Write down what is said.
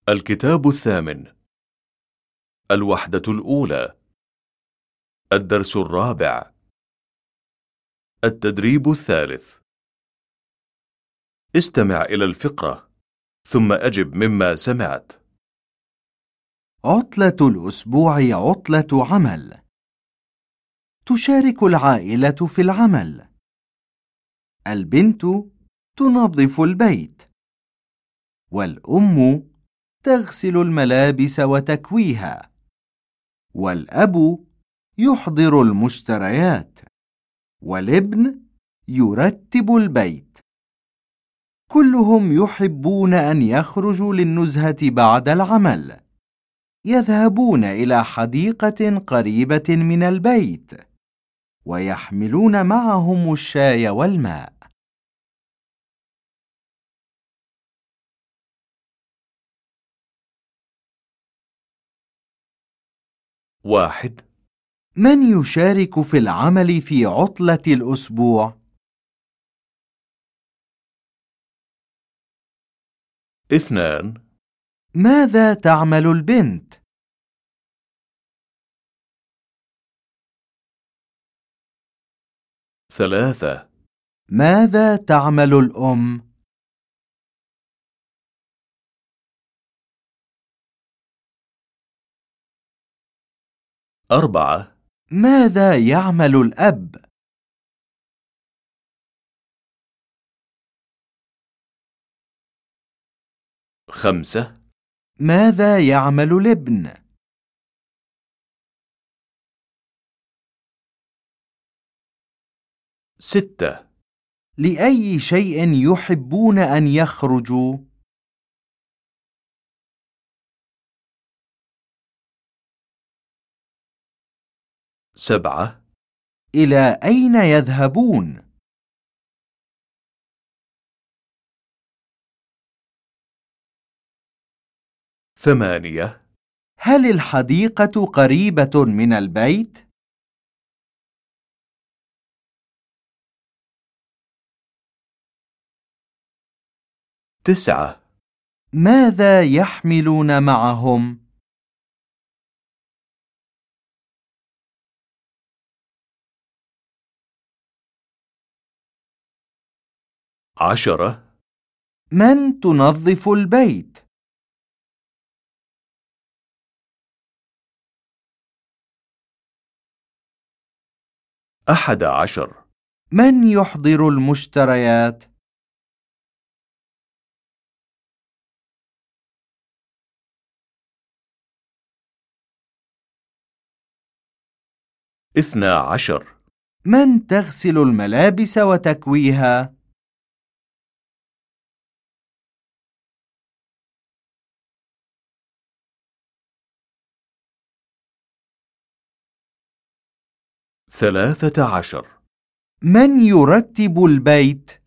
الكتاب الثامن. الوحدة الأولى. الدرس الرابع. التدريب الثالث. استمع إلى الفقرة ثم أجب مما سمعت. عطلة الأسبوع عطلة عمل. تشارك العائلة في العمل. البنت تنظف البيت، والأم تغسل الملابس وتكويها، والأب يحضر المشتريات، والابن يرتب البيت. كلهم يحبون أن يخرجوا للنزهة بعد العمل. يذهبون إلى حديقة قريبة من البيت، ويحملون معهم الشاي والماء. 1. من يشارك في العمل في عطلة الأسبوع؟ 2. ماذا تعمل البنت؟ 3. ماذا تعمل الأم؟ 4. ماذا يعمل الأب؟ 5. ماذا يعمل الابن؟ 6. لأي شيء يحبون أن يخرجوا؟ 7. إلى أين يذهبون؟ 8. هل الحديقة قريبة من البيت؟ 9. ماذا يحملون معهم؟ 10. من تنظف البيت؟ 11. من يحضر المشتريات؟ 12. من تغسل الملابس وتكويها؟ 13. من يرتب البيت؟